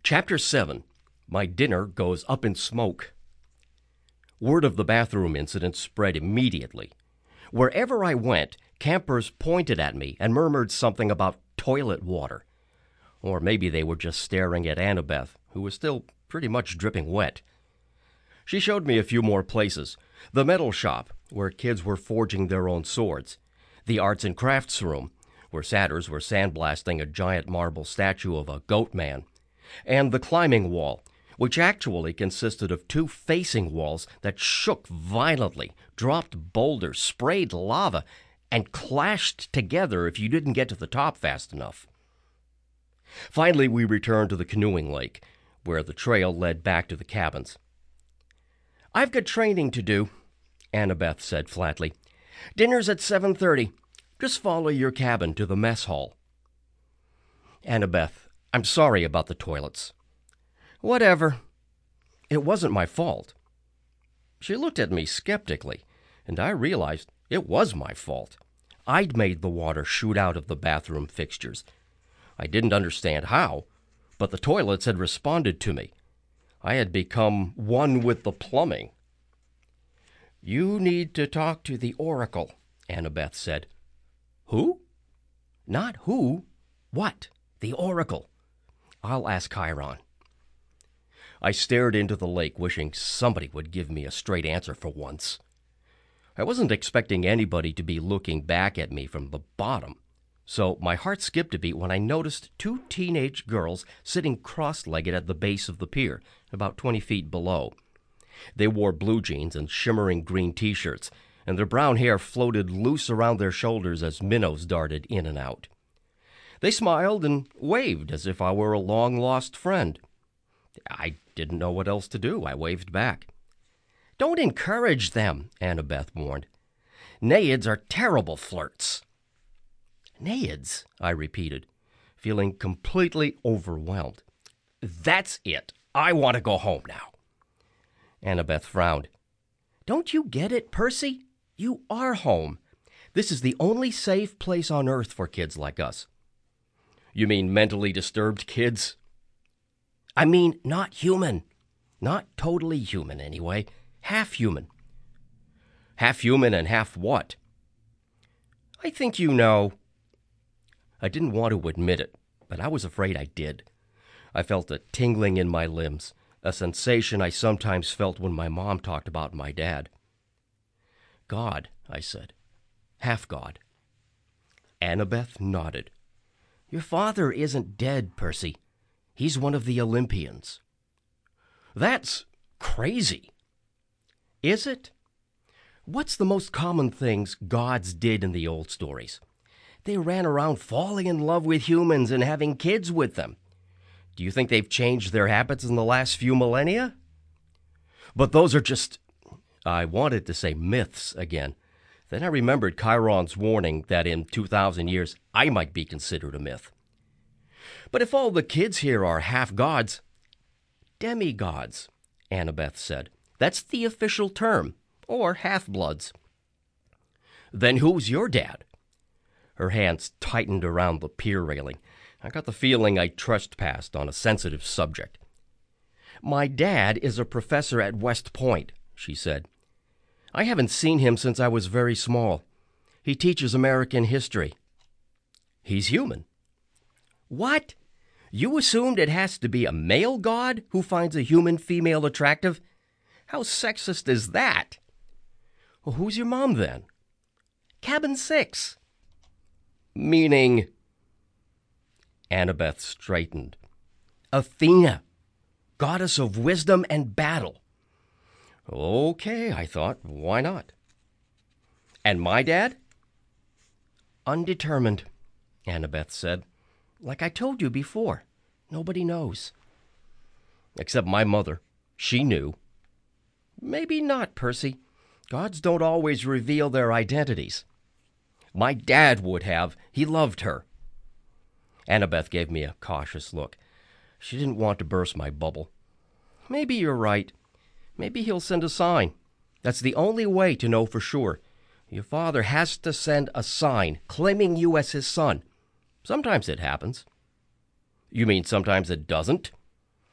Chapter 7. My dinner goes up in smoke. Word of the bathroom incident spread immediately. Wherever I went, campers pointed at me and murmured something about toilet water. Or maybe they were just staring at Annabeth, who was still pretty much dripping wet. She showed me a few more places. The metal shop, where kids were forging their own swords. The arts and crafts room, where satyrs were sandblasting a giant marble statue of a goat man. And the climbing wall, which actually consisted of two facing walls that shook violently, dropped boulders, sprayed lava, and clashed together if you didn't get to the top fast enough. Finally, we returned to the canoeing lake, where the trail led back to the cabins. "I've got training to do," Annabeth said flatly. "Dinner's at 7:30. Just follow your cabin to the mess hall." "Annabeth, I'm sorry about the toilets." "Whatever. It wasn't my fault." She looked at me skeptically, and I realized it was my fault. I'd made the water shoot out of the bathroom fixtures. I didn't understand how, but the toilets had responded to me. I had become one with the plumbing. "You need to talk to the Oracle," Annabeth said. "Who?" "Not who. What? The Oracle. I'll ask Chiron." I stared into the lake, wishing somebody would give me a straight answer for once. I wasn't expecting anybody to be looking back at me from the bottom, so my heart skipped a beat when I noticed two teenage girls sitting cross-legged at the base of the pier, about 20 feet below. They wore blue jeans and shimmering green T-shirts, and their brown hair floated loose around their shoulders as minnows darted in and out. They smiled and waved as if I were a long-lost friend. I didn't know what else to do. I waved back. "Don't encourage them," Annabeth warned. "Naiads are terrible flirts." "Naiads," I repeated, feeling completely overwhelmed. "That's it. I want to go home now." Annabeth frowned. "Don't you get it, Percy? You are home. This is the only safe place on Earth for kids like us." "You mean mentally disturbed kids?" "I mean not human. Not totally human, anyway. Half human." "Half human and half what?" "I think you know." I didn't want to admit it, but I was afraid I did. I felt a tingling in my limbs, a sensation I sometimes felt when my mom talked about my dad. "God," I said. "Half God." Annabeth nodded. "Your father isn't dead, Percy. He's one of the Olympians." "That's crazy." "Is it? What's the most common things gods did in the old stories? They ran around falling in love with humans and having kids with them. Do you think they've changed their habits in the last few millennia?" "But those are just—" I wanted to say myths again. Then I remembered Chiron's warning that in 2,000 years I might be considered a myth. "But if all the kids here are half gods—" "Demigods," Annabeth said. "That's the official term, or half-bloods." "Then who's your dad?" Her hands tightened around the pier railing. I got the feeling I trespassed on a sensitive subject. "My dad is a professor at West Point," she said. "I haven't seen him since I was very small. He teaches American history." "He's human." "What? You assumed it has to be a male god who finds a human female attractive? How sexist is that?" "Well, who's your mom then?" "Cabin 6. "Meaning—" Annabeth straightened. "Athena, goddess of wisdom and battle." Okay, I thought, why not? "And my dad?" "Undetermined," Annabeth said. "Like I told you before, nobody knows." "Except my mother. She knew." "Maybe not, Percy. Gods don't always reveal their identities." "My dad would have. He loved her." Annabeth gave me a cautious look. She didn't want to burst my bubble. "Maybe you're right. Maybe he'll send a sign. That's the only way to know for sure. Your father has to send a sign claiming you as his son. Sometimes it happens." "You mean sometimes it doesn't?"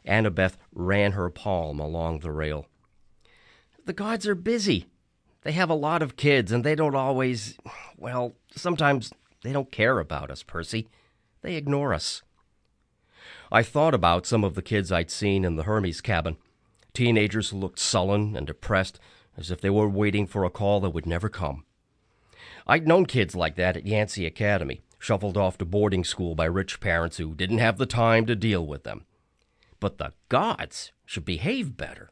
Annabeth ran her palm along the rail. The gods are busy. They have a lot of kids, and they don't always, well, sometimes they don't care about us, Percy. They ignore us. I thought about some of the kids I'd seen in the Hermes cabin. Teenagers who looked sullen and depressed, as if they were waiting for a call that would never come. I'd known kids like that at Yancey Academy, shuffled off to boarding school by rich parents who didn't have the time to deal with them. But the gods should behave better.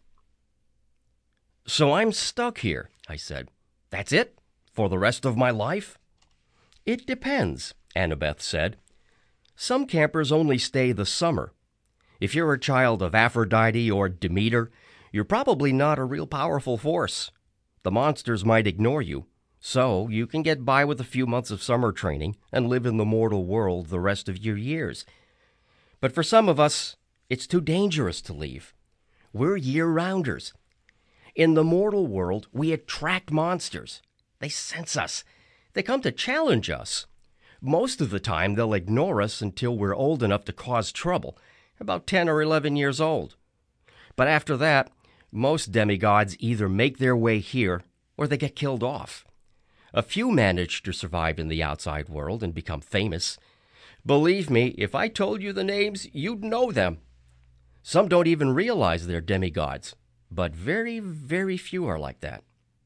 So I'm stuck here, I said. That's it? For the rest of my life? It depends, Annabeth said. Some campers only stay the summer. If you're a child of Aphrodite or Demeter, you're probably not a real powerful force. The monsters might ignore you, so you can get by with a few months of summer training and live in the mortal world the rest of your years. But for some of us, it's too dangerous to leave. We're year-rounders. In the mortal world, we attract monsters. They sense us. They come to challenge us. Most of the time, they'll ignore us until we're old enough to cause trouble, about 10 or 11 years old. But after that, most demigods either make their way here or they get killed off. A few manage to survive in the outside world and become famous. Believe me, if I told you the names, you'd know them. Some don't even realize they're demigods, but very, very few are like that.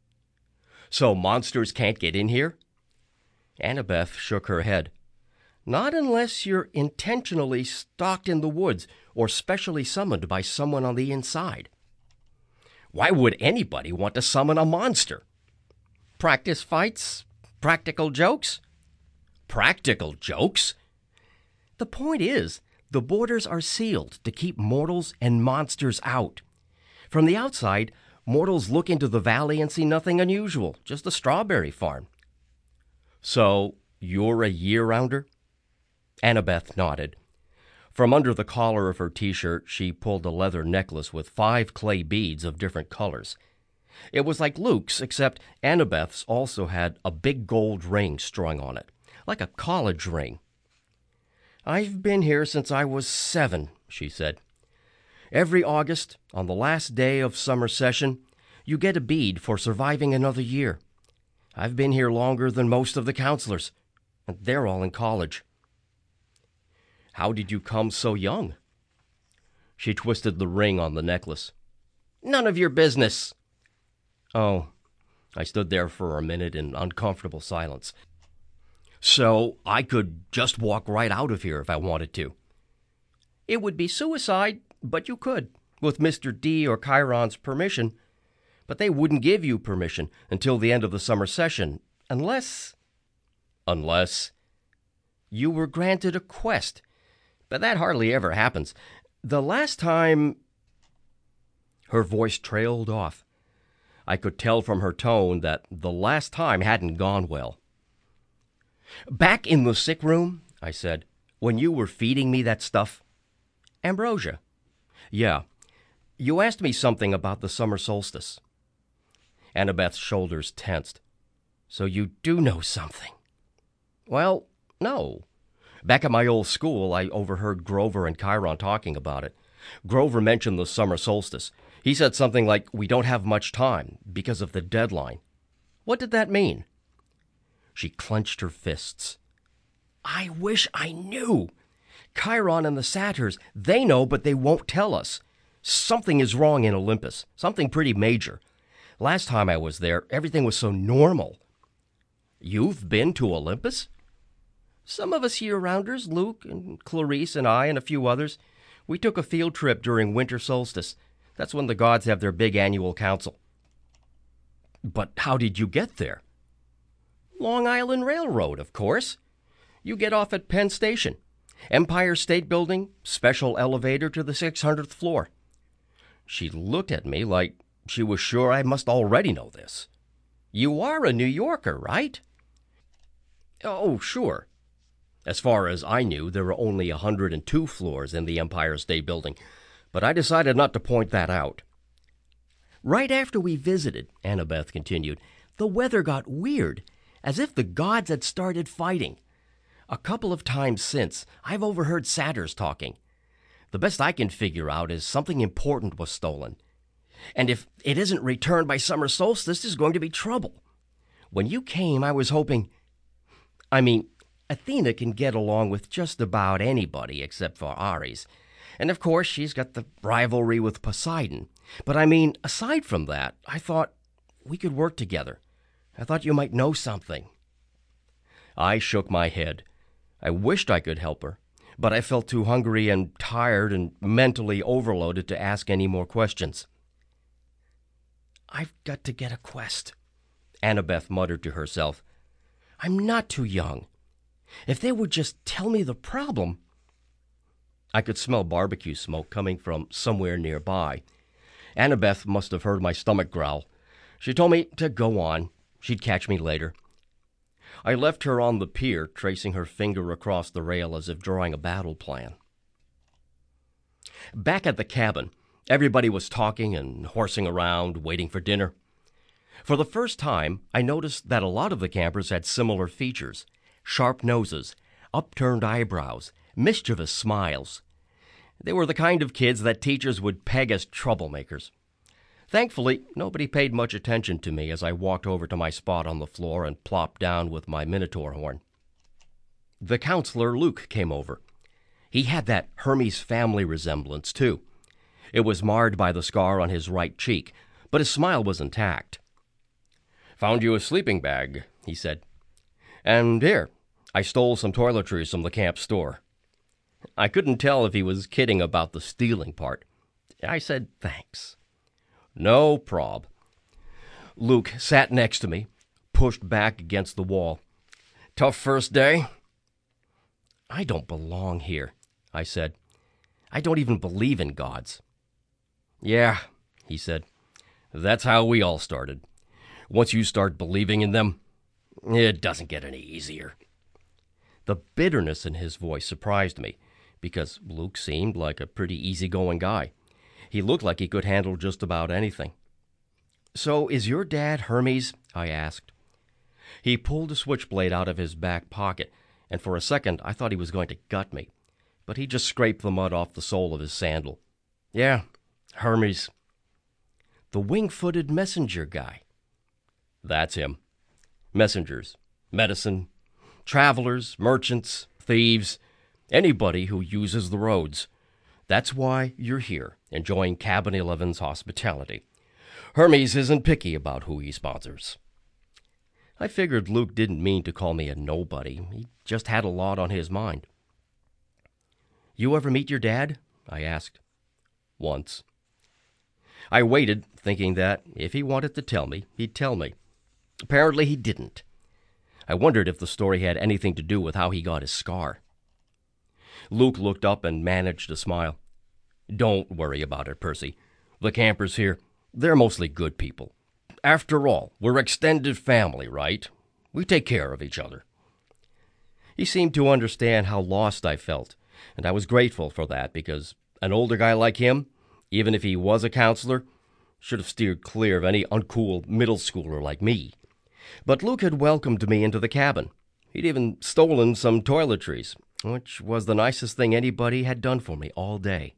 So monsters can't get in here? Annabeth shook her head. Not unless you're intentionally stalked in the woods or specially summoned by someone on the inside. Why would anybody want to summon a monster? Practice fights? Practical jokes? Practical jokes? The point is, the borders are sealed to keep mortals and monsters out. From the outside, mortals look into the valley and see nothing unusual, just a strawberry farm. So, you're a year-rounder? Annabeth nodded. From under the collar of her t-shirt, she pulled a leather necklace with 5 clay beads of different colors. It was like Luke's, except Annabeth's also had a big gold ring strung on it, like a college ring. I've been here since I was 7, she said. Every August, on the last day of summer session, you get a bead for surviving another year. I've been here longer than most of the counselors, and they're all in college. How did you come so young? She twisted the ring on the necklace. None of your business. Oh, I stood there for a minute in uncomfortable silence. So I could just walk right out of here if I wanted to. It would be suicide, but you could, with Mr. D or Chiron's permission. But they wouldn't give you permission until the end of the summer session, unless you were granted a quest. But that hardly ever happens. The last time... Her voice trailed off. I could tell from her tone that the last time hadn't gone well. Back in the sick room, I said, when you were feeding me that stuff. Ambrosia. Yeah. You asked me something about the summer solstice. Annabeth's shoulders tensed. So you do know something? Well, no. Back at my old school, I overheard Grover and Chiron talking about it. Grover mentioned the summer solstice. He said something like, we don't have much time because of the deadline. What did that mean? She clenched her fists. I wish I knew. Chiron and the satyrs, they know, but they won't tell us. Something is wrong in Olympus, something pretty major. Last time I was there, everything was so normal. You've been to Olympus? Some of us year-rounders, Luke and Clarice and I and a few others, we took a field trip during winter solstice. That's when the gods have their big annual council. But how did you get there? Long Island Railroad, of course. You get off at Penn Station. Empire State Building, special elevator to the 600th floor. She looked at me like she was sure I must already know this. You are a New Yorker, right? Oh, sure. As far as I knew, there were only 102 floors in the Empire State Building, but I decided not to point that out. Right after we visited, Annabeth continued, the weather got weird, as if the gods had started fighting. A couple of times since, I've overheard satyrs talking. The best I can figure out is something important was stolen. And if it isn't returned by summer solstice, there's going to be trouble. When you came, I was hoping... Athena can get along with just about anybody except for Ares. And of course, she's got the rivalry with Poseidon. But aside from that, I thought we could work together. I thought you might know something. I shook my head. I wished I could help her, but I felt too hungry and tired and mentally overloaded to ask any more questions. I've got to get a quest, Annabeth muttered to herself. I'm not too young. If they would just tell me the problem... I could smell barbecue smoke coming from somewhere nearby. Annabeth must have heard my stomach growl. She told me to go on. She'd catch me later. I left her on the pier, tracing her finger across the rail as if drawing a battle plan. Back at the cabin, everybody was talking and horsing around, waiting for dinner. For the first time, I noticed that a lot of the campers had similar features: sharp noses, upturned eyebrows, mischievous smiles. They were the kind of kids that teachers would peg as troublemakers. Thankfully, nobody paid much attention to me as I walked over to my spot on the floor and plopped down with my Minotaur horn. The counselor, Luke, came over. He had that Hermes family resemblance, too. It was marred by the scar on his right cheek, but his smile was intact. "Found you a sleeping bag," he said. "And here, I stole some toiletries from the camp store." I couldn't tell if he was kidding about the stealing part. I said thanks. "No prob." Luke sat next to me, pushed back against the wall. "Tough first day?" "I don't belong here," I said. "I don't even believe in gods." "Yeah," he said. "That's how we all started. Once you start believing in them, it doesn't get any easier." The bitterness in his voice surprised me, because Luke seemed like a pretty easygoing guy. He looked like he could handle just about anything. "So is your dad Hermes?" I asked. He pulled a switchblade out of his back pocket, and for a second I thought he was going to gut me, but he just scraped the mud off the sole of his sandal. "Yeah, Hermes." "The wing-footed messenger guy." "That's him. Messengers, medicine, travelers, merchants, thieves, anybody who uses the roads. That's why you're here, enjoying Cabin 11's hospitality. Hermes isn't picky about who he sponsors." I figured Luke didn't mean to call me a nobody. He just had a lot on his mind. "You ever meet your dad?" I asked. "Once." I waited, thinking that if he wanted to tell me, he'd tell me. Apparently he didn't. I wondered if the story had anything to do with how he got his scar. Luke looked up and managed a smile. "Don't worry about it, Percy. The campers here, they're mostly good people. After all, we're extended family, right? We take care of each other." He seemed to understand how lost I felt, and I was grateful for that, because an older guy like him, even if he was a counselor, should have steered clear of any uncool middle schooler like me. But Luke had welcomed me into the cabin. He'd even stolen some toiletries, which was the nicest thing anybody had done for me all day.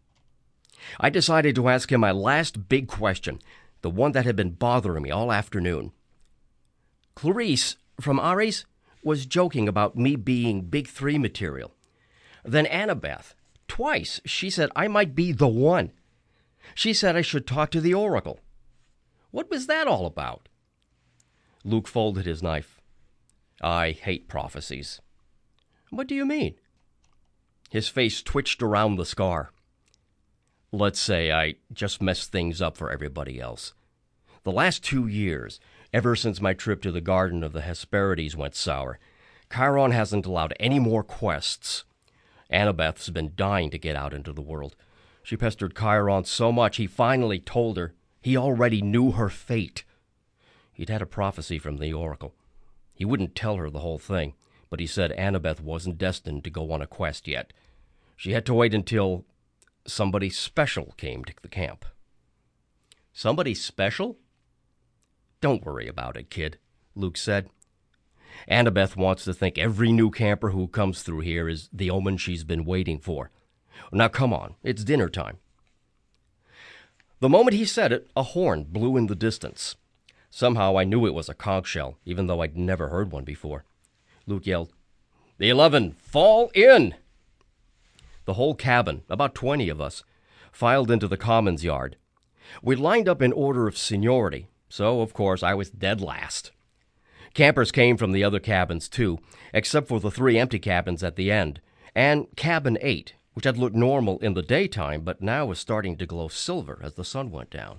I decided to ask him my last big question, the one that had been bothering me all afternoon. Clarice, from Ares, was joking about me being Big Three material. Then Annabeth, twice, she said I might be the one. She said I should talk to the Oracle. What was that all about? Luke folded his knife. "I hate prophecies." "What do you mean?" His face twitched around the scar. "Let's say I just messed things up for everybody else. The last 2 years, ever since my trip to the Garden of the Hesperides went sour, Chiron hasn't allowed any more quests. Annabeth's been dying to get out into the world. She pestered Chiron so much he finally told her he already knew her fate. He'd had a prophecy from the Oracle. He wouldn't tell her the whole thing, but he said Annabeth wasn't destined to go on a quest yet. She had to wait until somebody special came to the camp." "Somebody special?" "Don't worry about it, kid," Luke said. "Annabeth wants to think every new camper who comes through here is the omen she's been waiting for. Now come on, it's dinner time. The moment he said it, a horn blew in the distance. Somehow I knew it was a conch shell, even though I'd never heard one before. Luke yelled, "The 11, fall in!" The whole cabin, about 20 of us, filed into the commons yard. We lined up in order of seniority, so of course I was dead last. Campers came from the other cabins too, except for the 3 empty cabins at the end, and cabin 8, which had looked normal in the daytime but now was starting to glow silver as the sun went down.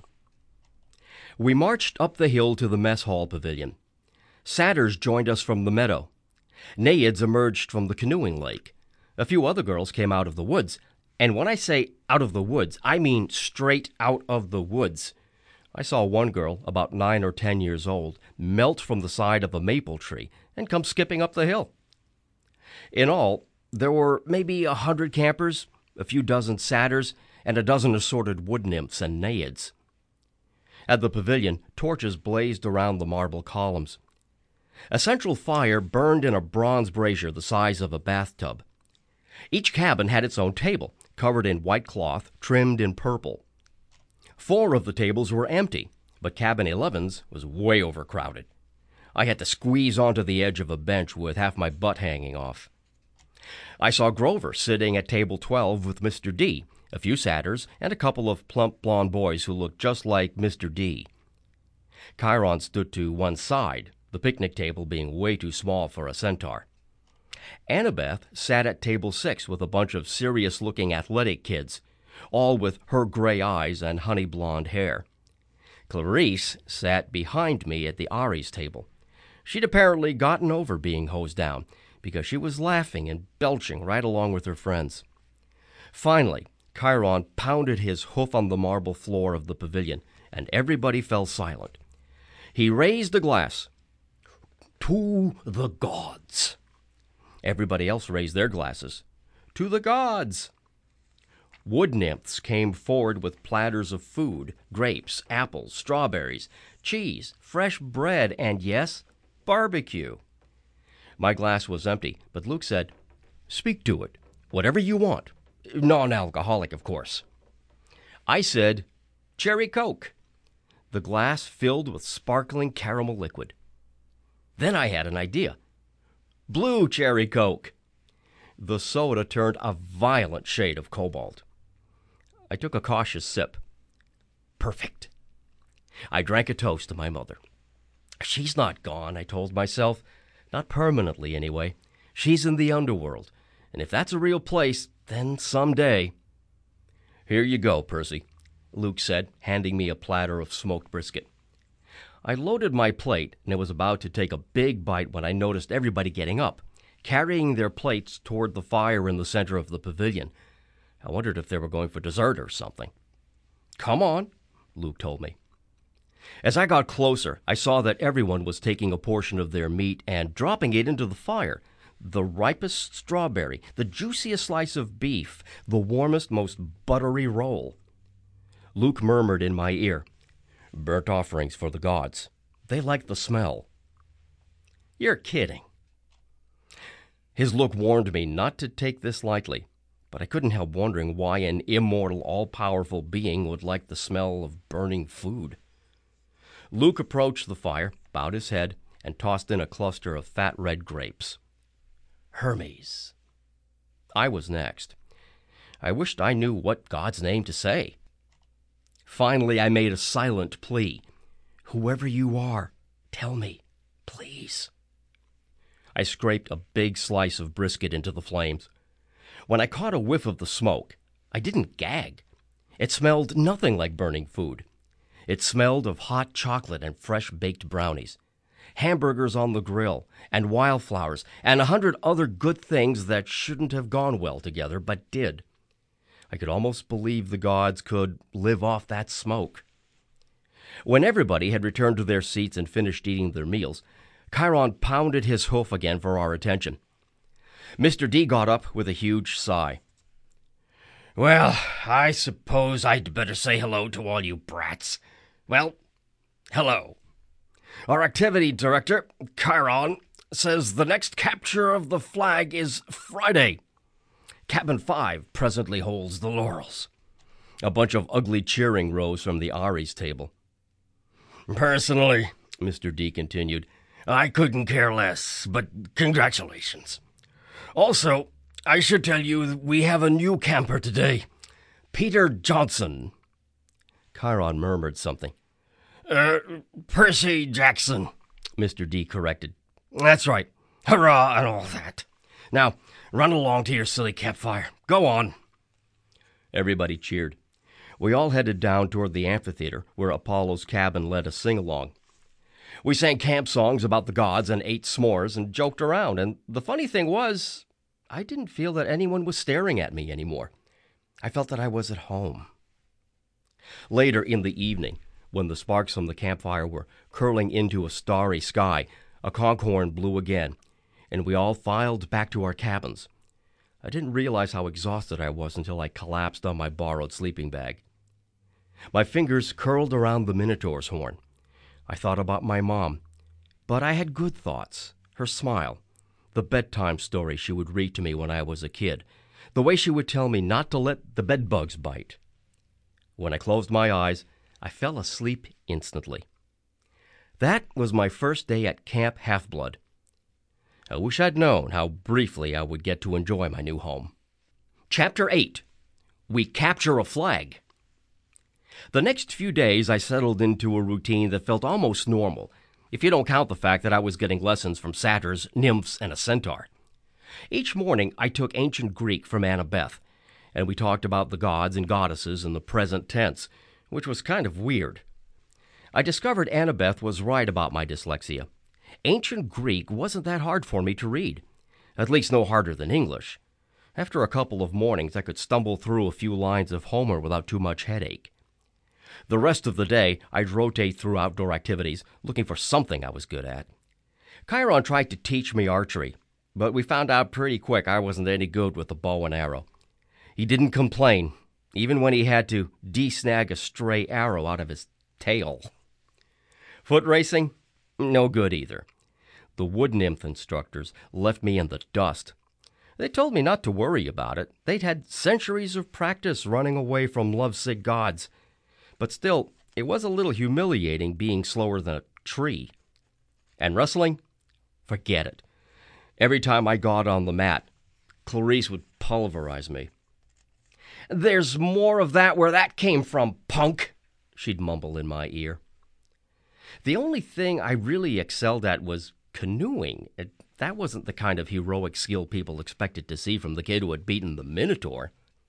We marched up the hill to the mess hall pavilion. Satyrs joined us from the meadow. Naiads emerged from the canoeing lake. A few other girls came out of the woods, and when I say out of the woods, I mean straight out of the woods. I saw one girl, about 9 or 10 years old, melt from the side of a maple tree and come skipping up the hill. In all, there were maybe 100 campers, a few dozen satyrs, and a dozen assorted wood nymphs and naiads. At the pavilion, torches blazed around the marble columns. A central fire burned in a bronze brazier the size of a bathtub. Each cabin had its own table, covered in white cloth, trimmed in purple. 4 of the tables were empty, but cabin 11's was way overcrowded. I had to squeeze onto the edge of a bench with half my butt hanging off. I saw Grover sitting at table 12 with Mr. D, a few satyrs, and a couple of plump blond boys who looked just like Mr. D. Chiron stood to one side, the picnic table being way too small for a centaur. Annabeth sat at table 6 with a bunch of serious-looking athletic kids, all with her gray eyes and honey blonde hair. Clarice sat behind me at the Aries table. She'd apparently gotten over being hosed down, because she was laughing and belching right along with her friends. Finally, Chiron pounded his hoof on the marble floor of the pavilion, and everybody fell silent. He raised a glass. "To the gods." Everybody else raised their glasses. "To the gods." Wood nymphs came forward with platters of food, grapes, apples, strawberries, cheese, fresh bread, and yes, barbecue. My glass was empty, but Luke said, "Speak to it. Whatever you want. Non-alcoholic, of course." I said, "Cherry Coke." The glass filled with sparkling caramel liquid. Then I had an idea. "Blue Cherry Coke." The soda turned a violent shade of cobalt. I took a cautious sip. Perfect. I drank a toast to my mother. She's not gone, I told myself. Not permanently, anyway. She's in the underworld, and if that's a real place, then someday. "Here you go, Percy," Luke said, handing me a platter of smoked brisket. I loaded my plate, and was about to take a big bite when I noticed everybody getting up, carrying their plates toward the fire in the center of the pavilion. I wondered if they were going for dessert or something. "Come on," Luke told me. As I got closer, I saw that everyone was taking a portion of their meat and dropping it into the fire. The ripest strawberry, the juiciest slice of beef, the warmest, most buttery roll. Luke murmured in my ear, "Burnt offerings for the gods. They like the smell." "You're kidding." His look warned me not to take this lightly, but I couldn't help wondering why an immortal, all-powerful being would like the smell of burning food. Luke approached the fire, bowed his head, and tossed in a cluster of fat red grapes. Hermes. I was next. I wished I knew what God's name to say. Finally, I made a silent plea. "Whoever you are, tell me, please." I scraped a big slice of brisket into the flames. When I caught a whiff of the smoke, I didn't gag. It smelled nothing like burning food. It smelled of hot chocolate and fresh baked brownies, hamburgers on the grill, and wildflowers, and 100 other good things that shouldn't have gone well together, but did. I could almost believe the gods could live off that smoke. When everybody had returned to their seats and finished eating their meals, Chiron pounded his hoof again for our attention. Mr. D got up with a huge sigh. "Well, I suppose I'd better say hello to all you brats. Well, hello. Our activity director, Chiron, says the next capture of the flag is Friday. Cabin 5 presently holds the laurels. A bunch of ugly cheering rose from the Ari's table. Personally, Mr. D continued, I couldn't care less, but congratulations. Also, I should tell you we have a new camper today. Peter Johnson. Chiron murmured something. Percy Jackson, Mr. D corrected. That's right. Hurrah and all that. Now, run along to your silly campfire. Go on. Everybody cheered. We all headed down toward the amphitheater, where Apollo's cabin led a sing-along. We sang camp songs about the gods and ate s'mores and joked around, and the funny thing was, I didn't feel that anyone was staring at me anymore. I felt that I was at home. Later in the evening, when the sparks from the campfire were curling into a starry sky, a conch-horn blew again, and we all filed back to our cabins. I didn't realize how exhausted I was until I collapsed on my borrowed sleeping bag. My fingers curled around the Minotaur's horn. I thought about my mom, but I had good thoughts. Her smile, the bedtime story she would read to me when I was a kid, the way she would tell me not to let the bedbugs bite. When I closed my eyes, I fell asleep instantly. That was my first day at Camp Half-Blood. I wish I'd known how briefly I would get to enjoy my new home. Chapter 8. We Capture a Flag. The next few days I settled into a routine that felt almost normal, if you don't count the fact that I was getting lessons from satyrs, nymphs, and a centaur. Each morning I took ancient Greek from Annabeth, and we talked about the gods and goddesses in the present tense, which was kind of weird. I discovered Annabeth was right about my dyslexia. Ancient Greek wasn't that hard for me to read, at least no harder than English. After a couple of mornings, I could stumble through a few lines of Homer without too much headache. The rest of the day, I'd rotate through outdoor activities, looking for something I was good at. Chiron tried to teach me archery, but we found out pretty quick I wasn't any good with the bow and arrow. He didn't complain, even when he had to de-snag a stray arrow out of his tail. Foot racing? No good either. The wood nymph instructors left me in the dust. They told me not to worry about it. They'd had centuries of practice running away from lovesick gods. But still, it was a little humiliating being slower than a tree. And wrestling? Forget it. Every time I got on the mat, Clarice would pulverize me. "There's more of that where that came from, punk," she'd mumble in my ear. The only thing I really excelled at was canoeing. That wasn't the kind of heroic skill people expected to see from the kid who had beaten the Minotaur.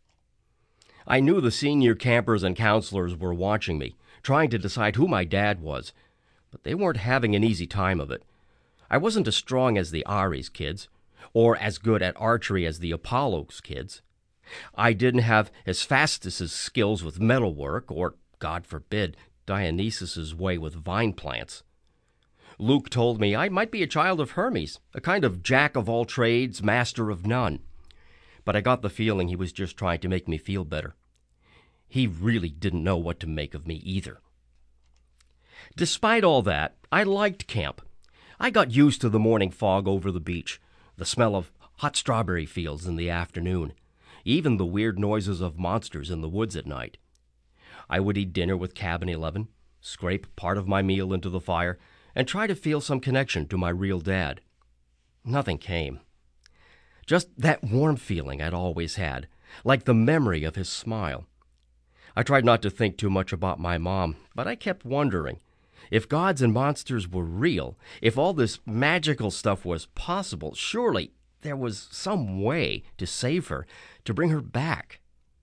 I knew the senior campers and counselors were watching me, trying to decide who my dad was, but they weren't having an easy time of it. I wasn't as strong as the Ares kids, or as good at archery as the Apollo's kids. I didn't have Hephaestus's skills with metalwork, or, God forbid, Dionysus's way with vine plants. Luke told me I might be a child of Hermes, a kind of jack of all trades, master of none. But I got the feeling he was just trying to make me feel better. He really didn't know what to make of me either. Despite all that, I liked camp. I got used to the morning fog over the beach, the smell of hot strawberry fields in the afternoon, even the weird noises of monsters in the woods at night. I would eat dinner with Cabin 11, scrape part of my meal into the fire, and try to feel some connection to my real dad. Nothing came. Just that warm feeling I'd always had, like the memory of his smile. I tried not to think too much about my mom, but I kept wondering, if gods and monsters were real, if all this magical stuff was possible, surely there was some way to save her, to bring her back.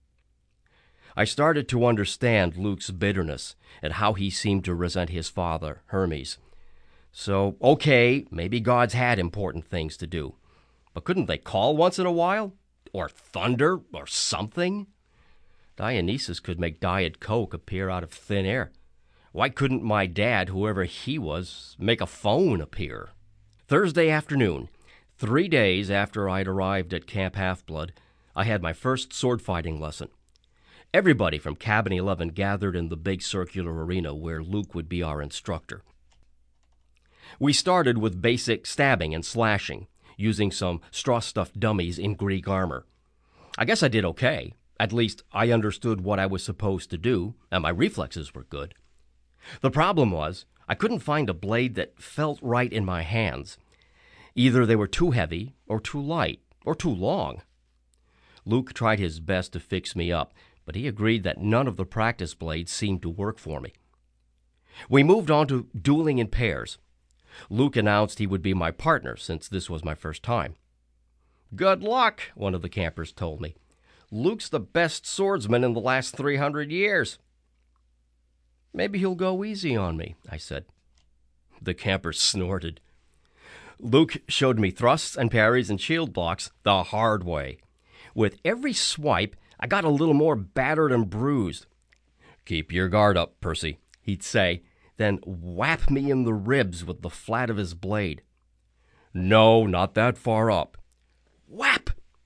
I started to understand Luke's bitterness and how he seemed to resent his father, Hermes. So, okay, maybe gods had important things to do. But couldn't they call once in a while? Or thunder? Or something? Dionysus could make Diet Coke appear out of thin air. Why couldn't my dad, whoever he was, make a phone appear? Thursday afternoon, 3 days after I'd arrived at Camp Half-Blood, I had my first sword-fighting lesson. Everybody from Cabin 11 gathered in the big circular arena where Luke would be our instructor. We started with basic stabbing and slashing, using some straw-stuffed dummies in Greek armor. I guess I did okay. At least I understood what I was supposed to do, and my reflexes were good. The problem was, I couldn't find a blade that felt right in my hands. Either they were too heavy, or too light, or too long. Luke tried his best to fix me up, but he agreed that none of the practice blades seemed to work for me. We moved on to dueling in pairs. Luke announced he would be my partner since this was my first time. "Good luck," one of the campers told me. "Luke's the best swordsman in the last 300 years. "Maybe he'll go easy on me," I said. The camper snorted. Luke showed me thrusts and parries and shield blocks the hard way. With every swipe, I got a little more battered and bruised. "Keep your guard up, Percy," he'd say, then whap me in the ribs with the flat of his blade. "No, not that far up." Whap!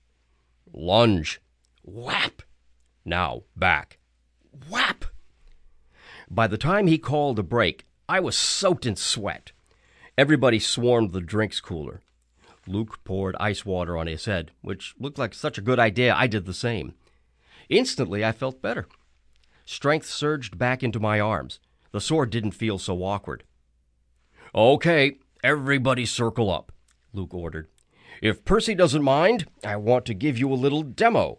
Lunge. Whap! Now, back. Whap! By the time he called a break, I was soaked in sweat. Everybody swarmed the drinks cooler. Luke poured ice water on his head, which looked like such a good idea I did the same. Instantly, I felt better. Strength surged back into my arms. The sword didn't feel so awkward. "Okay, everybody circle up," Luke ordered. "If Percy doesn't mind, I want to give you a little demo."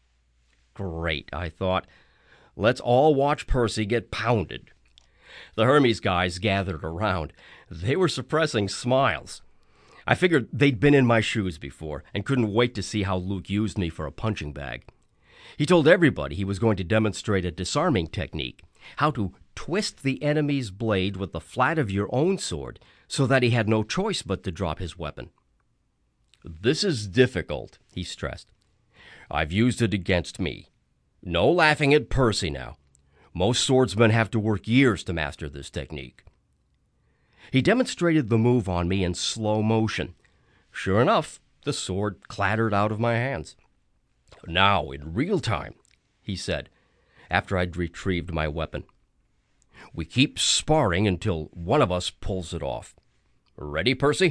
Great, I thought. Let's all watch Percy get pounded. The Hermes guys gathered around. They were suppressing smiles. I figured they'd been in my shoes before and couldn't wait to see how Luke used me for a punching bag. He told everybody he was going to demonstrate a disarming technique, how to twist the enemy's blade with the flat of your own sword so that he had no choice but to drop his weapon. "This is difficult," he stressed. "I've used it against me. No laughing at Percy now. Most swordsmen have to work years to master this technique." He demonstrated the move on me in slow motion. Sure enough, the sword clattered out of my hands. "Now, in real time," he said, after I'd retrieved my weapon. "We keep sparring until one of us pulls it off. Ready, Percy?"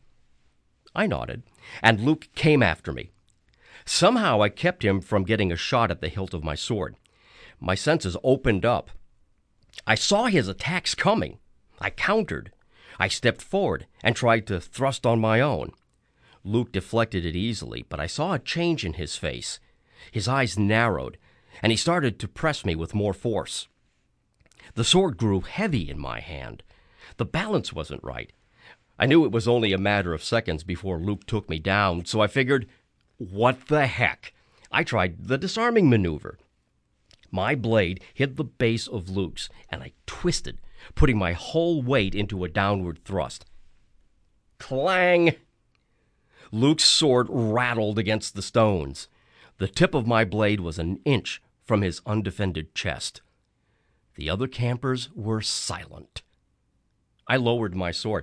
I nodded, and Luke came after me. Somehow I kept him from getting a shot at the hilt of my sword. My senses opened up. I saw his attacks coming. I countered. I stepped forward and tried to thrust on my own. Luke deflected it easily, but I saw a change in his face. His eyes narrowed, and he started to press me with more force. The sword grew heavy in my hand. The balance wasn't right. I knew it was only a matter of seconds before Luke took me down, so I figured, what the heck? I tried the disarming maneuver. My blade hit the base of Luke's, and I twisted, putting my whole weight into a downward thrust. Clang! Luke's sword rattled against the stones. The tip of my blade was an inch from his undefended chest. The other campers were silent. I lowered my sword.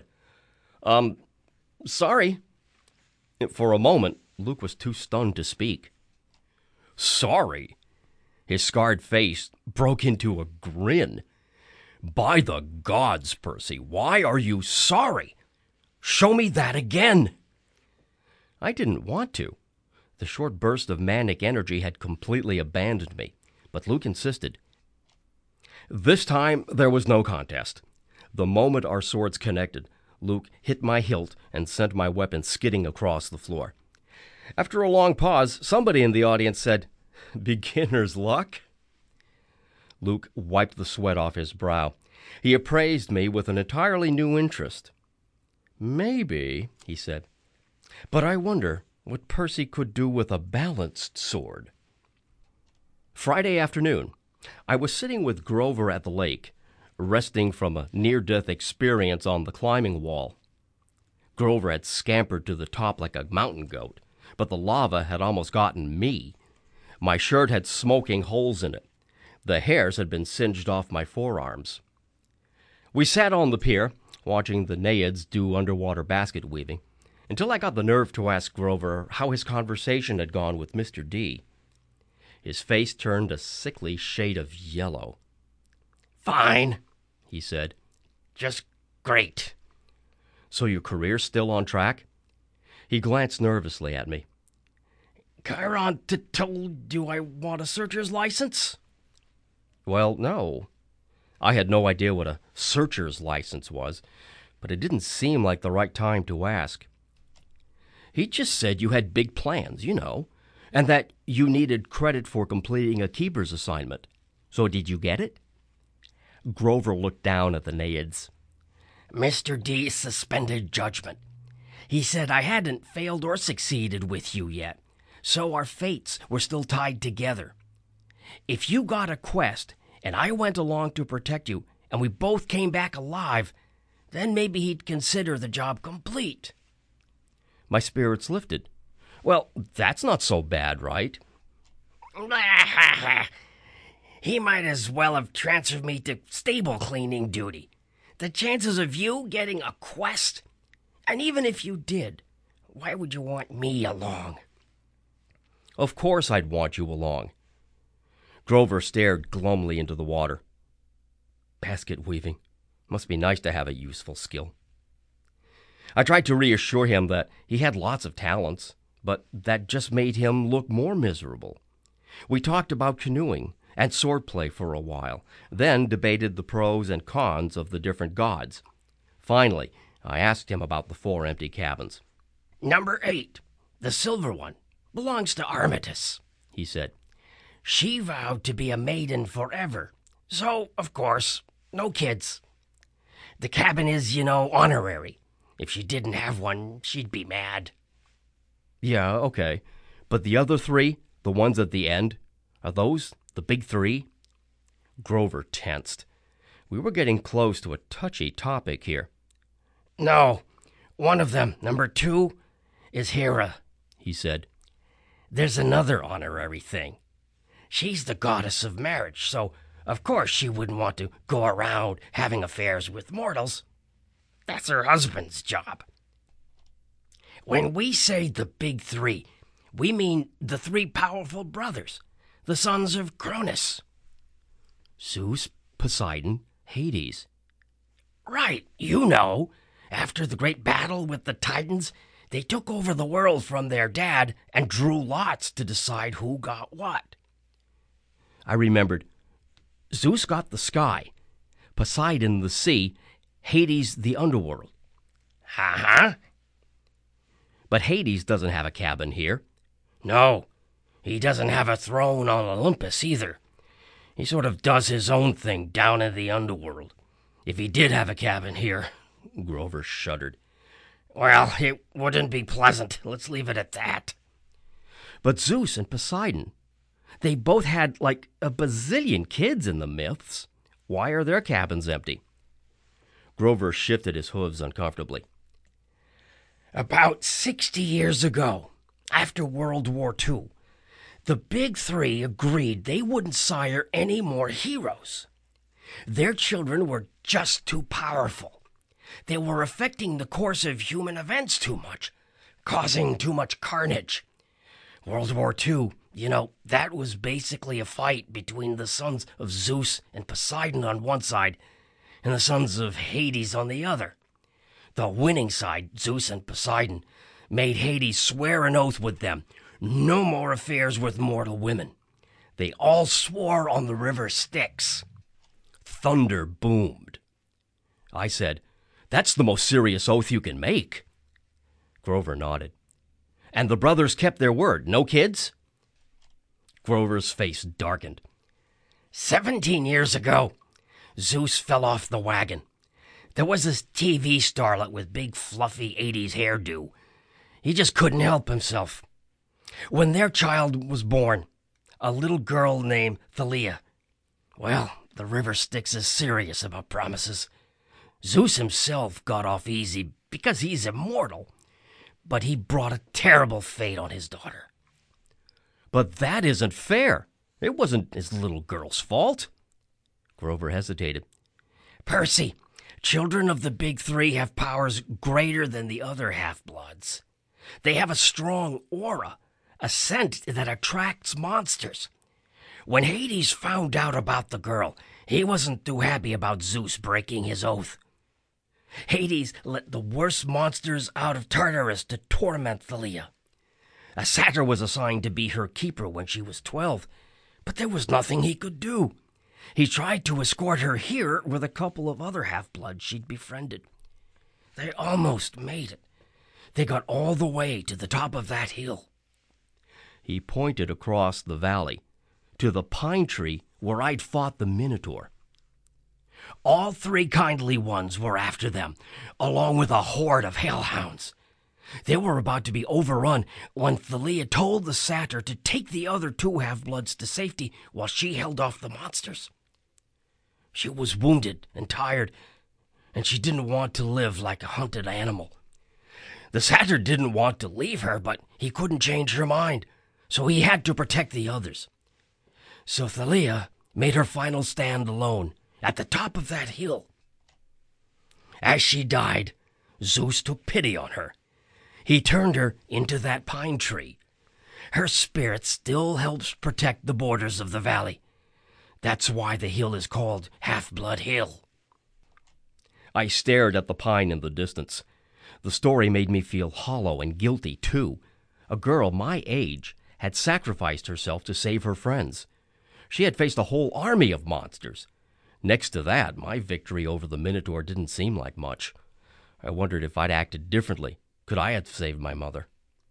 Sorry." For a moment, Luke was too stunned to speak. "Sorry?" His scarred face broke into a grin. "By the gods, Percy, why are you sorry? Show me that again." I didn't want to. The short burst of manic energy had completely abandoned me, but Luke insisted. This time, there was no contest. The moment our swords connected, Luke hit my hilt and sent my weapon skidding across the floor. After a long pause, somebody in the audience said, "Beginner's luck?" Luke wiped the sweat off his brow. He appraised me with an entirely new interest. "Maybe," he said, "but I wonder what Percy could do with a balanced sword." Friday afternoon, I was sitting with Grover at the lake, resting from a near-death experience on the climbing wall. Grover had scampered to the top like a mountain goat, but the lava had almost gotten me. My shirt had smoking holes in it. The hairs had been singed off my forearms. We sat on the pier, watching the naiads do underwater basket weaving, until I got the nerve to ask Grover how his conversation had gone with Mr. D. His face turned a sickly shade of yellow. "Fine," he said. "Just great." "So your career's still on track?" He glanced nervously at me. Chiron told you I want a searcher's license? Well, no. I had no idea what a searcher's license was, but it didn't seem like the right time to ask. He just said you had big plans, and that you needed credit for completing a keeper's assignment. So did you get it? Grover looked down at the Naiads. Mr. D suspended judgment. He said I hadn't failed or succeeded with you yet, so our fates were still tied together. If you got a quest, and I went along to protect you, and we both came back alive, then maybe he'd consider the job complete. My spirits lifted. Well, that's not so bad, right? He might as well have transferred me to stable cleaning duty. The chances of you getting a quest? And even if you did, why would you want me along? Of course I'd want you along. Grover stared glumly into the water. Basket weaving. Must be nice to have a useful skill. I tried to reassure him that he had lots of talents, but that just made him look more miserable. We talked about canoeing and swordplay for a while, then debated the pros and cons of the different gods. Finally, I asked him about the 4 empty cabins. Number 8, the silver one, belongs to Armistice, he said. She vowed to be a maiden forever, so, of course, no kids. The cabin is, honorary. If she didn't have one, she'd be mad. Yeah, okay. But the other 3, the ones at the end, are those the big 3? Grover tensed. We were getting close to a touchy topic here. No, one of them, number 2, is Hera, he said. There's another honorary thing. She's the goddess of marriage, so of course she wouldn't want to go around having affairs with mortals. That's her husband's job. When we say the big 3, we mean the 3 powerful brothers, the sons of Cronus. Zeus, Poseidon, Hades. Right, after the great battle with the Titans, they took over the world from their dad and drew lots to decide who got what. I remembered. Zeus got the sky, Poseidon the sea, Hades the underworld. Uh-huh. But Hades doesn't have a cabin here. No, he doesn't have a throne on Olympus either. He sort of does his own thing down in the underworld. If he did have a cabin here, Grover shuddered. Well, it wouldn't be pleasant. Let's leave it at that. But Zeus and Poseidon, they both had like a bazillion kids in the myths. Why are their cabins empty? Grover shifted his hooves uncomfortably. About 60 years ago, after World War II, the big 3 agreed they wouldn't sire any more heroes. Their children were just too powerful. They were affecting the course of human events too much, causing too much carnage. World War II, that was basically a fight between the sons of Zeus and Poseidon on one side and the sons of Hades on the other. The winning side, Zeus and Poseidon, made Hades swear an oath with them. No more affairs with mortal women. They all swore on the river Styx. Thunder boomed. I said, That's the most serious oath you can make. Grover nodded. And the brothers kept their word. No kids? Grover's face darkened. 17 years ago, Zeus fell off the wagon. There was this TV starlet with big fluffy 80s hairdo. He just couldn't help himself. When their child was born, a little girl named Thalia, well, the river Styx is serious about promises. Zeus himself got off easy because he's immortal, but he brought a terrible fate on his daughter. But that isn't fair. It wasn't his little girl's fault. Grover hesitated. Percy, children of the big 3 have powers greater than the other half-bloods. They have a strong aura, a scent that attracts monsters. When Hades found out about the girl, he wasn't too happy about Zeus breaking his oath. Hades let the worst monsters out of Tartarus to torment Thalia. A satyr was assigned to be her keeper when she was 12, but there was nothing he could do. He tried to escort her here with a couple of other half-bloods she'd befriended. They almost made it. They got all the way to the top of that hill. He pointed across the valley to the pine tree where I'd fought the Minotaur. All 3 kindly ones were after them, along with a horde of hellhounds. They were about to be overrun when Thalia told the satyr to take the other 2 half-bloods to safety while she held off the monsters. She was wounded and tired, and she didn't want to live like a hunted animal. The satyr didn't want to leave her, but he couldn't change her mind, so he had to protect the others. So Thalia made her final stand alone at the top of that hill. As she died, Zeus took pity on her. He turned her into that pine tree. Her spirit still helps protect the borders of the valley. That's why the hill is called Half-Blood Hill. I stared at the pine in the distance. The story made me feel hollow and guilty, too. A girl my age had sacrificed herself to save her friends. She had faced a whole army of monsters. Next to that, my victory over the Minotaur didn't seem like much. I wondered if I'd acted differently. Could I have saved my mother?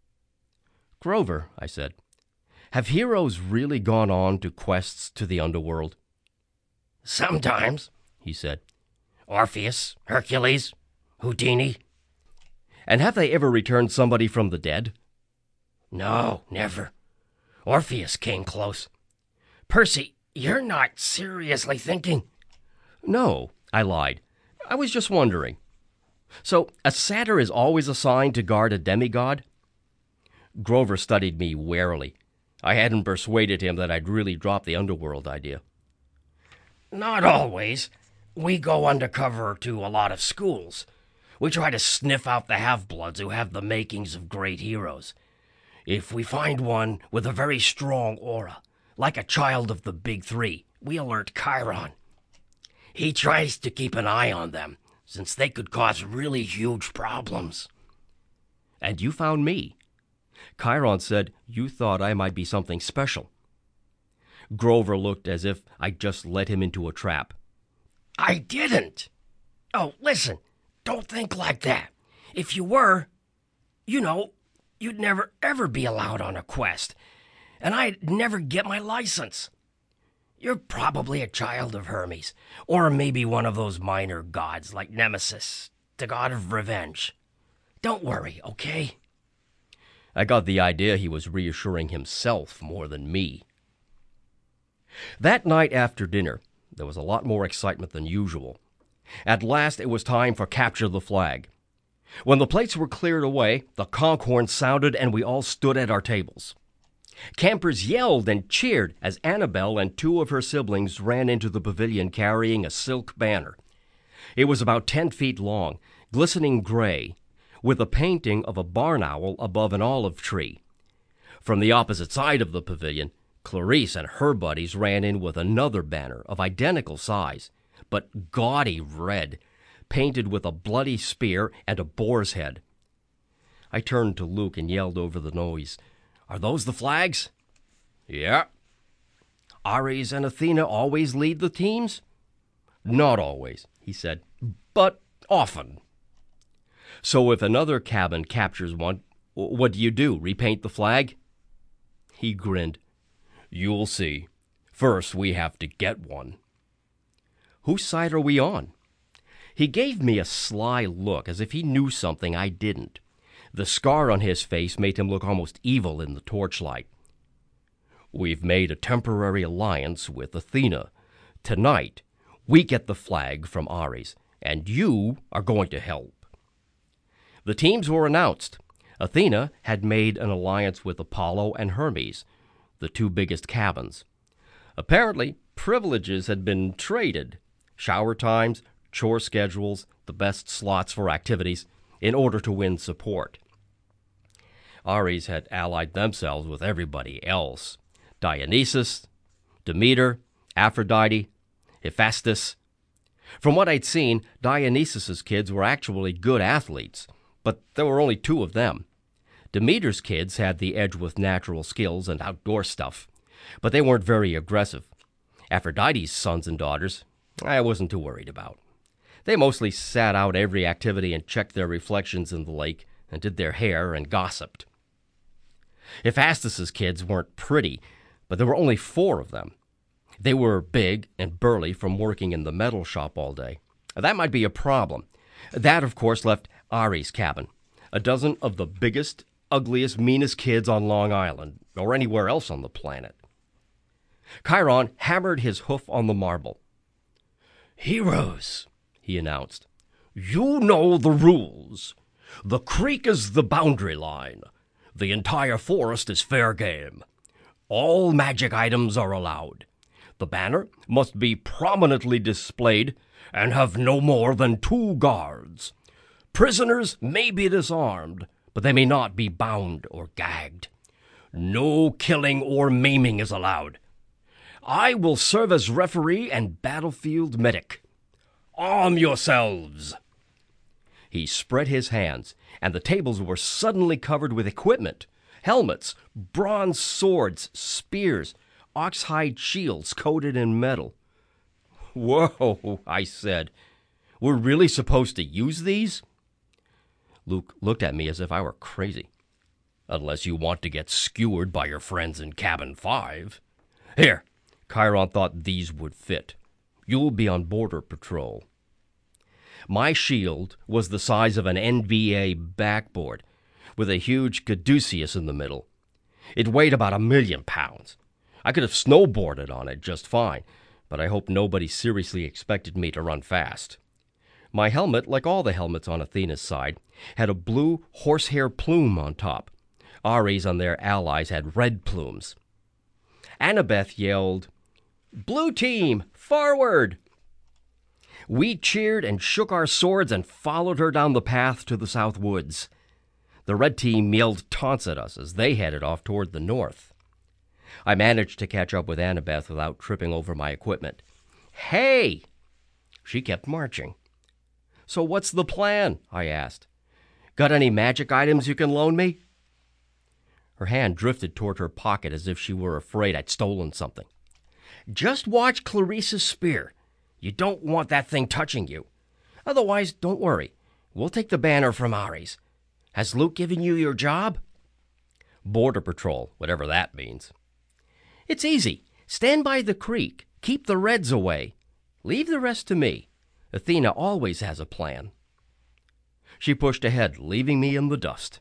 Grover, I said, have heroes really gone on to quests to the underworld? Sometimes, he said. Orpheus, Hercules, Houdini. And have they ever returned somebody from the dead? No, never. Orpheus came close. Percy, you're not seriously thinking? No, I lied. I was just wondering. So, a satyr is always assigned to guard a demigod? Grover studied me warily. I hadn't persuaded him that I'd really dropped the underworld idea. Not always. We go undercover to a lot of schools. We try to sniff out the half-bloods who have the makings of great heroes. If we find one with a very strong aura, like a child of the Big Three, we alert Chiron. He tries to keep an eye on them, since they could cause really huge problems. And you found me. Chiron said you thought I might be something special. Grover looked as if I'd just led him into a trap. I didn't. Oh, listen, don't think like that. If you were, you'd never ever be allowed on a quest, and I'd never get my license. You're probably a child of Hermes, or maybe one of those minor gods like Nemesis, the god of revenge. Don't worry, okay? I got the idea he was reassuring himself more than me. That night after dinner, there was a lot more excitement than usual. At last it was time for Capture the Flag. When the plates were cleared away, the conch horn sounded and we all stood at our tables. Campers yelled and cheered as Annabelle and 2 of her siblings ran into the pavilion carrying a silk banner. It was about 10 feet long, glistening gray, with a painting of a barn owl above an olive tree. From the opposite side of the pavilion, Clarice and her buddies ran in with another banner of identical size, but gaudy red, painted with a bloody spear and a boar's head. I turned to Luke and yelled over the noise, "Are those the flags?" "Yeah." "Ares and Athena always lead the teams?" "Not always," he said, "but often." "So if another cabin captures one, what do? Repaint the flag?" He grinned. "You'll see. First, we have to get one." "Whose side are we on?" He gave me a sly look, as if he knew something I didn't. The scar on his face made him look almost evil in the torchlight. "We've made a temporary alliance with Athena. Tonight, we get the flag from Ares, and you are going to help." The teams were announced. Athena had made an alliance with Apollo and Hermes, the 2 biggest cabins. Apparently, privileges had been traded. Shower times, chore schedules, the best slots for activities, in order to win support. Ares had allied themselves with everybody else. Dionysus, Demeter, Aphrodite, Hephaestus. From what I'd seen, Dionysus's kids were actually good athletes, but there were only 2 of them. Demeter's kids had the edge with natural skills and outdoor stuff, but they weren't very aggressive. Aphrodite's sons and daughters, I wasn't too worried about. They mostly sat out every activity and checked their reflections in the lake and did their hair and gossiped. Hephaestus's kids weren't pretty, but there were only 4 of them. They were big and burly from working in the metal shop all day. That might be a problem. That, of course, left Ares' cabin, a dozen of the biggest, ugliest, meanest kids on Long Island, or anywhere else on the planet. Chiron hammered his hoof on the marble. "Heroes," he announced, "you know the rules. The creek is the boundary line. The entire forest is fair game. All magic items are allowed. The banner must be prominently displayed and have no more than 2 guards. Prisoners may be disarmed, but they may not be bound or gagged. No killing or maiming is allowed. I will serve as referee and battlefield medic. Arm yourselves." He spread his hands, and the tables were suddenly covered with equipment: helmets, bronze swords, spears, oxhide shields coated in metal. "Whoa," I said. "We're really supposed to use these?" Luke looked at me as if I were crazy. "Unless you want to get skewered by your friends in Cabin 5. Here," Chiron thought these would fit. "You'll be on border patrol." My shield was the size of an NBA backboard, with a huge caduceus in the middle. It weighed about 1,000,000 pounds. I could have snowboarded on it just fine, but I hope nobody seriously expected me to run fast. My helmet, like all the helmets on Athena's side, had a blue horsehair plume on top. Ares and their allies had red plumes. Annabeth yelled, "Blue team, forward!" We cheered and shook our swords and followed her down the path to the south woods. The red team yelled taunts at us as they headed off toward the north. I managed to catch up with Annabeth without tripping over my equipment. "Hey!" She kept marching. "So what's the plan?" I asked. "Got any magic items you can loan me?" Her hand drifted toward her pocket as if she were afraid I'd stolen something. "Just watch Clarissa's spear. You don't want that thing touching you. Otherwise, don't worry. We'll take the banner from Ares. Has Luke given you your job?" "Border patrol, whatever that means." "It's easy. Stand by the creek. Keep the Reds away. Leave the rest to me. Athena always has a plan." She pushed ahead, leaving me in the dust.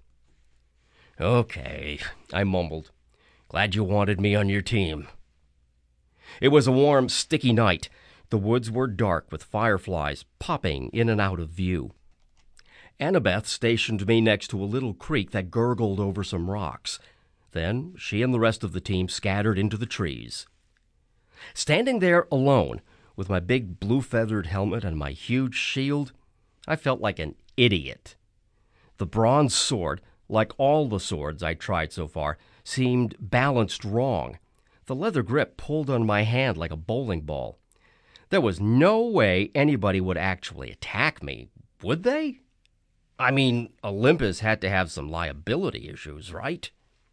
"Okay," I mumbled. "Glad you wanted me on your team." It was a warm, sticky night. The woods were dark, with fireflies popping in and out of view. Annabeth stationed me next to a little creek that gurgled over some rocks. Then she and the rest of the team scattered into the trees. Standing there alone, with my big blue-feathered helmet and my huge shield, I felt like an idiot. The bronze sword, like all the swords I'd tried so far, seemed balanced wrong. The leather grip pulled on my hand like a bowling ball. There was no way anybody would actually attack me, would they? I mean, Olympus had to have some liability issues, right?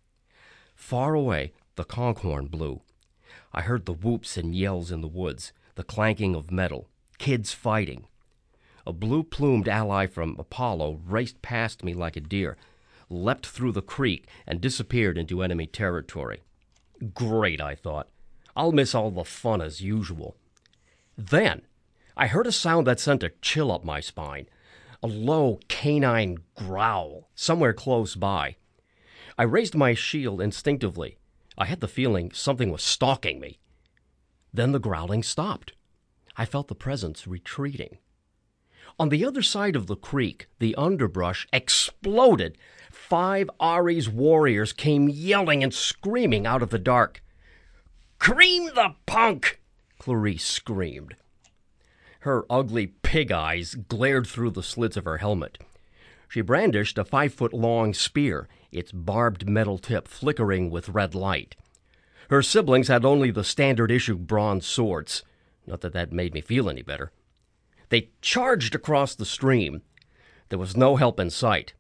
Far away, the conch-horn blew. I heard the whoops and yells in the woods, the clanking of metal, kids fighting. A blue-plumed ally from Apollo raced past me like a deer, leapt through the creek, and disappeared into enemy territory. Great, I thought. I'll miss all the fun as usual. Then, I heard a sound that sent a chill up my spine, a low canine growl, somewhere close by. I raised my shield instinctively. I had the feeling something was stalking me. Then the growling stopped. I felt the presence retreating. On the other side of the creek, the underbrush exploded. 5 Ares warriors came yelling and screaming out of the dark. "Cream the punk!" Clarisse screamed. Her ugly pig eyes glared through the slits of her helmet. She brandished a 5-foot-long spear, its barbed metal tip flickering with red light. Her siblings had only the standard-issue bronze swords. Not that that made me feel any better. They charged across the stream. There was no help in sight.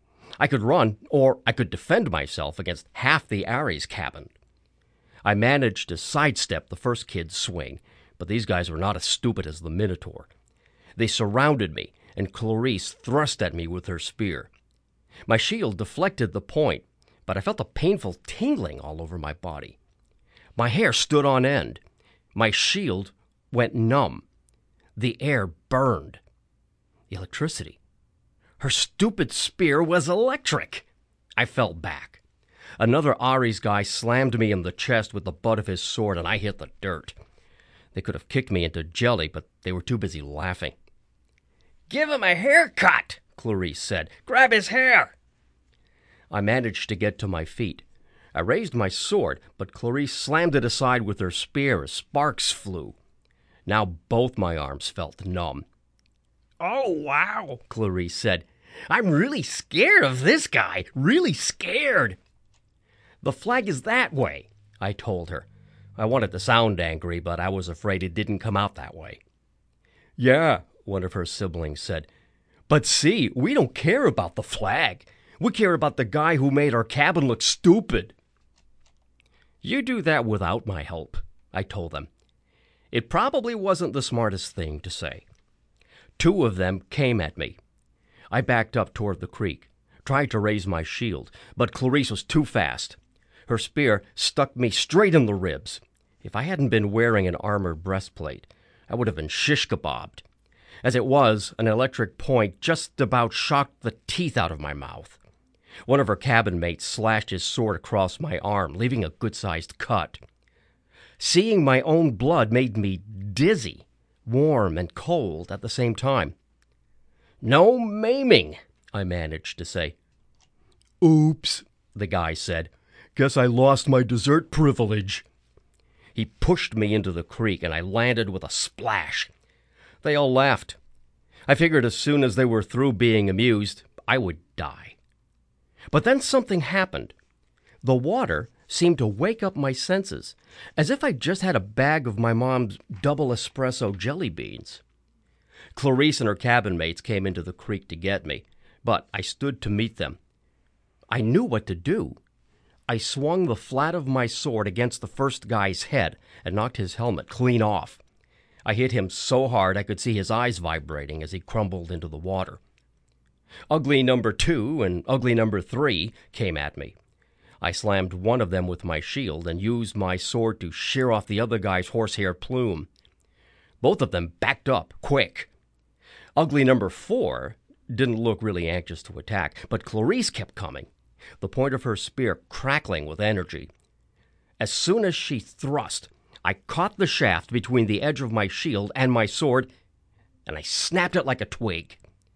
I could run, or I could defend myself against half the Ares cabin. I managed to sidestep the first kid's swing, but these guys were not as stupid as the Minotaur. They surrounded me, and Clarice thrust at me with her spear. My shield deflected the point, but I felt a painful tingling all over my body. My hair stood on end. My shield went numb. The air burned. Electricity. Her stupid spear was electric. I fell back. Another Ares guy slammed me in the chest with the butt of his sword, and I hit the dirt. They could have kicked me into jelly, but they were too busy laughing. "Give him a haircut," Clarice said. "Grab his hair." I managed to get to my feet. I raised my sword, but Clarice slammed it aside with her spear as sparks flew. Now both my arms felt numb. "Oh, wow," Clarice said. "I'm really scared of this guy, really scared." "The flag is that way," I told her. I wanted to sound angry, but I was afraid it didn't come out that way. "Yeah," one of her siblings said. "But see, we don't care about the flag. We care about the guy who made our cabin look stupid." "You do that without my help," I told them. It probably wasn't the smartest thing to say. Two of them came at me. I backed up toward the creek, tried to raise my shield, but Clarice was too fast. Her spear stuck me straight in the ribs. If I hadn't been wearing an armored breastplate, I would have been shish kebabbed. As it was, an electric point just about shocked the teeth out of my mouth. One of her cabin mates slashed his sword across my arm, leaving a good-sized cut. Seeing my own blood made me dizzy, warm and cold at the same time. "No maiming," I managed to say. "Oops," the guy said. "Guess I lost my dessert privilege." He pushed me into the creek, and I landed with a splash. They all laughed. I figured as soon as they were through being amused, I would die. But then something happened. The water seemed to wake up my senses, as if I'd just had a bag of my mom's double espresso jelly beans. Clarice and her cabin mates came into the creek to get me, but I stood to meet them. I knew what to do. I swung the flat of my sword against the first guy's head and knocked his helmet clean off. I hit him so hard I could see his eyes vibrating as he crumbled into the water. Ugly number 2 and ugly number 3 came at me. I slammed one of them with my shield and used my sword to shear off the other guy's horsehair plume. Both of them backed up, quick. Ugly number 4 didn't look really anxious to attack, but Clarice kept coming, the point of her spear crackling with energy. As soon as she thrust, I caught the shaft between the edge of my shield and my sword, and I snapped it like a twig.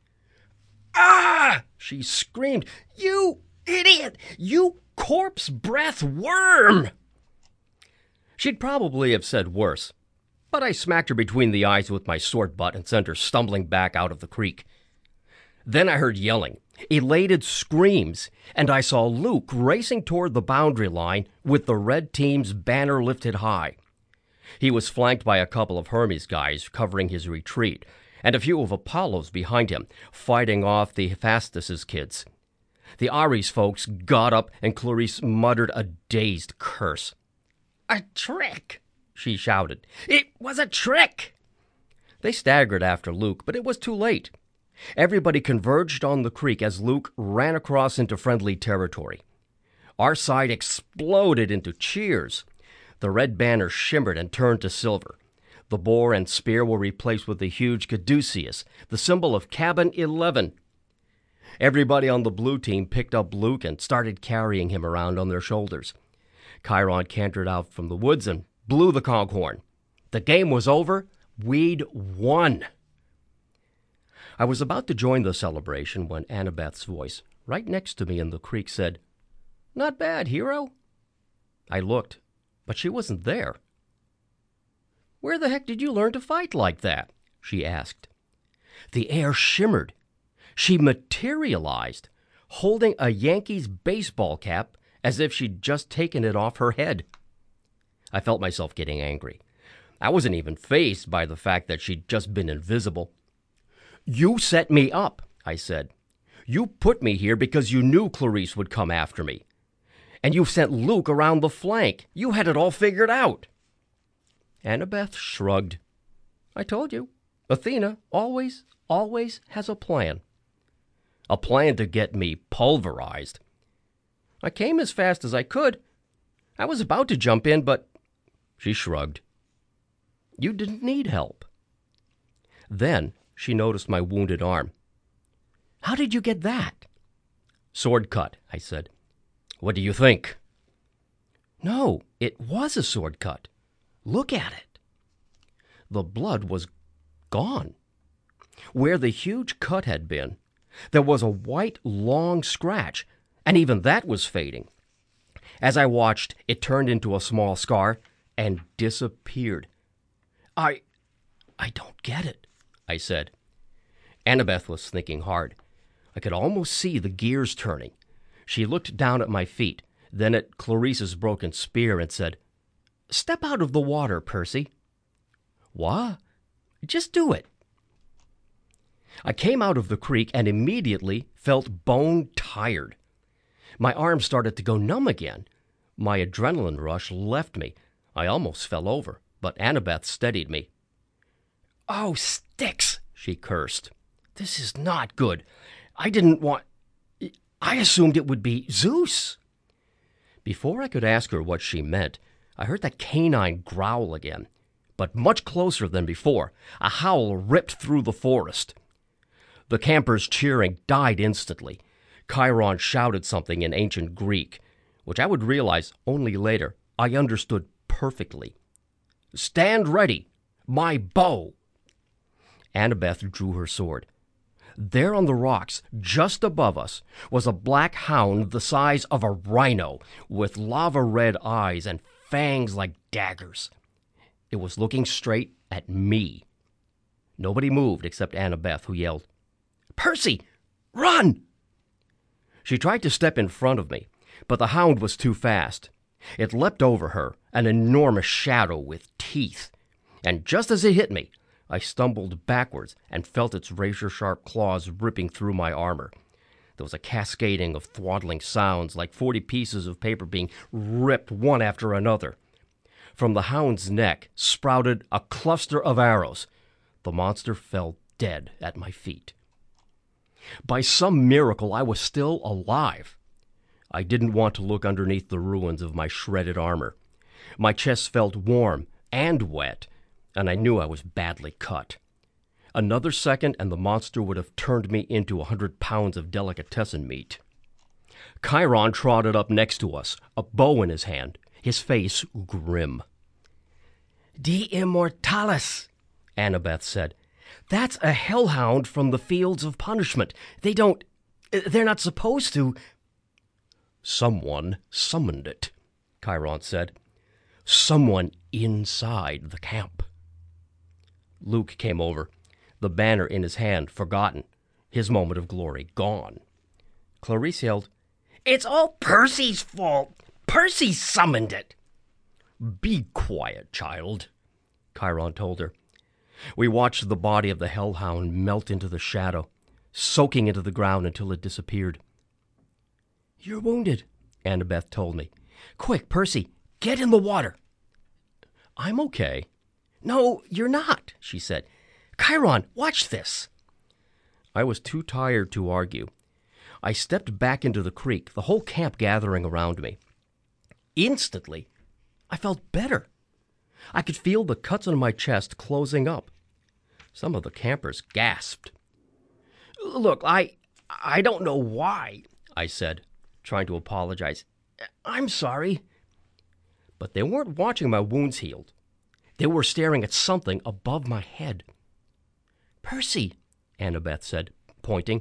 "Ah!" she screamed. "You idiot! You corpse breath worm!" She'd probably have said worse, but I smacked her between the eyes with my sword butt and sent her stumbling back out of the creek. Then I heard yelling, elated screams, and I saw Luke racing toward the boundary line with the red team's banner lifted high. He was flanked by a couple of Hermes guys covering his retreat, and a few of Apollo's behind him, fighting off the Hephaestus' kids. The Ares folks got up, and Clarice muttered a dazed curse. "A trick!" she shouted. "It was a trick!" They staggered after Luke, but it was too late. Everybody converged on the creek as Luke ran across into friendly territory. Our side exploded into cheers. The red banner shimmered and turned to silver. The boar and spear were replaced with the huge caduceus, the symbol of Cabin 11. Everybody on the blue team picked up Luke and started carrying him around on their shoulders. Chiron cantered out from the woods and blew the conkhorn. The game was over. We'd won. I was about to join the celebration when Annabeth's voice, right next to me in the creek, said, "Not bad, hero." I looked, but she wasn't there. "Where the heck did you learn to fight like that?" she asked. The air shimmered. She materialized, holding a Yankees baseball cap as if she'd just taken it off her head. I felt myself getting angry. I wasn't even fazed by the fact that she'd just been invisible. "You set me up," I said. You put me here because you knew Clarice would come after me. And you've sent Luke around the flank. You had it all figured out." Annabeth shrugged. "I told you, Athena always has a plan. A plan to get me pulverized. I came as fast as I could. I was about to jump in, but—" She shrugged. "You didn't need help." Then she noticed my wounded arm. "How did you get that?" "Sword cut," I said. "What do you think?" "No, it was a sword cut. Look at it." The blood was gone. Where the huge cut had been, there was a white, long scratch, and even that was fading. As I watched, it turned into a small scar and disappeared. I don't get it," I said. Annabeth was thinking hard. I could almost see the gears turning. She looked down at my feet, then at Clarice's broken spear and said, "Step out of the water, Percy." "What?" "Just do it." I came out of the creek and immediately felt bone tired. My arm started to go numb again. My adrenaline rush left me. I almost fell over, but Annabeth steadied me. "Oh, sticks," she cursed. "This is not good. I assumed it would be Zeus." Before I could ask her what she meant, I heard that canine growl again, but much closer than before. A howl ripped through the forest. The campers' cheering died instantly. Chiron shouted something in ancient Greek, which I would realize only later I understood perfectly. "Stand ready! My bow!" Annabeth drew her sword. There on the rocks, just above us, was a black hound the size of a rhino, with lava-red eyes and fangs like daggers. It was looking straight at me. Nobody moved except Annabeth, who yelled, "Percy, run!" She tried to step in front of me, but the hound was too fast. It leapt over her, an enormous shadow with teeth, and just as it hit me, I stumbled backwards and felt its razor-sharp claws ripping through my armor. There was a cascading of throttling sounds, like 40 pieces of paper being ripped one after another. From the hound's neck sprouted a cluster of arrows. The monster fell dead at my feet. By some miracle, I was still alive. I didn't want to look underneath the ruins of my shredded armor. My chest felt warm and wet, and I knew I was badly cut. Another second, and the monster would have turned me into 100 pounds of delicatessen meat. Chiron trotted up next to us, a bow in his hand, his face grim. "De Immortalis," Annabeth said. "That's a hellhound from the Fields of Punishment. They're not supposed to—" "Someone summoned it," Chiron said. "Someone inside the camp." Luke came over, the banner in his hand, forgotten, his moment of glory gone. Clarice yelled, "It's all Percy's fault! Percy summoned it!" "Be quiet, child," Chiron told her. We watched the body of the hellhound melt into the shadow, soaking into the ground until it disappeared. "You're wounded," Annabeth told me. "Quick, Percy, get in the water." "I'm okay." "No, you're not," she said. "Chiron, watch this." I was too tired to argue. I stepped back into the creek, the whole camp gathering around me. Instantly, I felt better. I could feel the cuts on my chest closing up. Some of the campers gasped. "Look, I don't know why," I said, trying to apologize. "I'm sorry." But they weren't watching my wounds healed. They were staring at something above my head. "Percy," Annabeth said, pointing.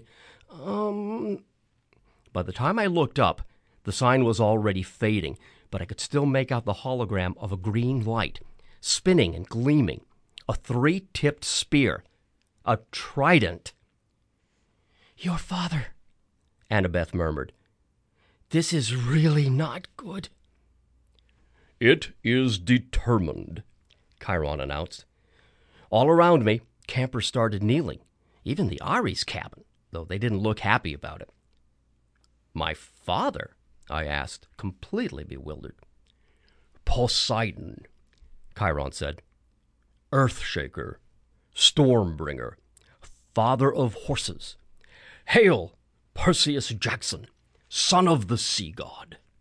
By the time I looked up, the sign was already fading, but I could still make out the hologram of a green light, spinning and gleaming, a 3-tipped spear, a trident. "Your father," Annabeth murmured. "This is really not good." "It is determined," Chiron announced. All around me, campers started kneeling, even the Ari's cabin, though they didn't look happy about it. My father? I asked, completely bewildered. Poseidon, Chiron said. Earthshaker, Stormbringer, father of horses. Hail, Perseus Jackson, son of the sea god.